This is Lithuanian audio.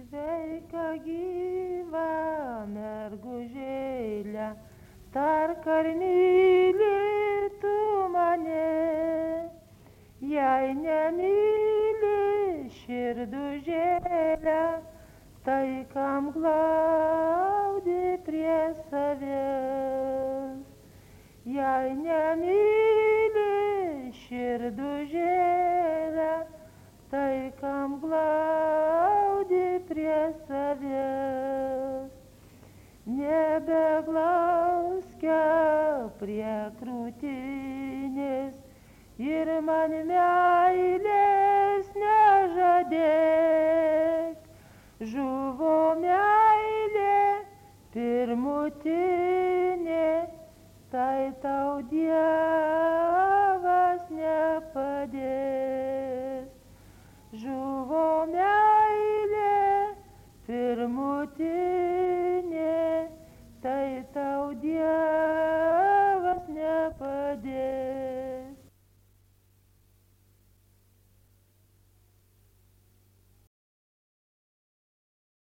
Sveika gyva mergužėlė, tark ar myli tu mane, jei nemyli širdužėlė, tai kam glaudi prie savęs. Jei nemyli širdužėlė, tai kam glaudi prie savęs. Nebeglauska prie krūtinės ir man meilės nežadėk. Žuvo meilė pirmutinė, tai tau Dievas nepadės. Žuvo meilė pirmutinė.